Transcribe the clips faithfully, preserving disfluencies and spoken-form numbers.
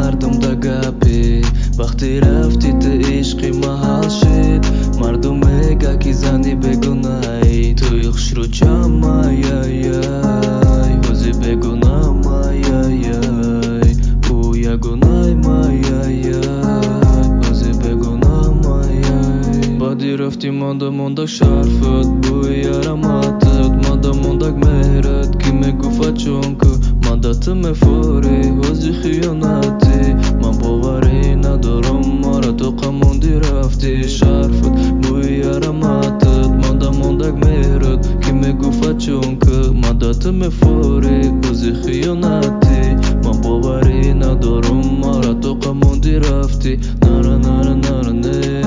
مردم دا گپی وقتی رفتی ته عشقی محل شد مردم میگه که زنی بگونای توی خشرو چم یای وزی بگونم یای او یگونای یای وزی بگونم یای بعدی رفتی مانده مانده شرفت بوی یارماتت مانده مانده مهرت کی میگفت چون که مادت مفوری وزی خیانتی من باوری ندارم مارا تو قموندی رفتی شرفت بوی یارماتت مانده مانده مهرت کی میگفت چون که مادت مفوری وزی خیانتی من باوری ندارم مارا تو قموندی رفتی نارا نارا نارا نه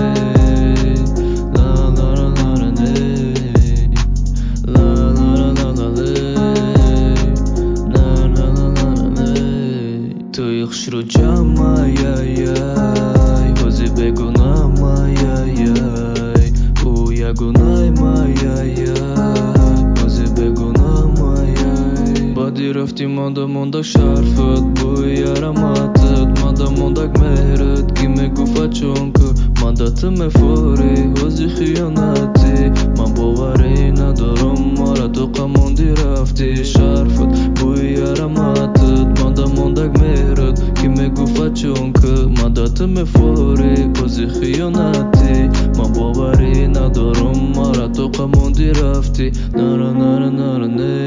خشرو جم یای وزی بگونم یای او یگونای یای وزی بگونم یای بعدی رفتی مانده مانده شرفت بوی یارماتت مانده مانده مهرت کی میگفت چون که مادت مفوری وزی خیانتی من باوری ندارم مارا تو قموندی رفتی شرفت بوی یارماتت مانده مانده مهرت کی میگفت چون که مادت مفوری وزی خیانتی من باوری ندارم مارا تو قموندی رفتی نارا نارا نارا نه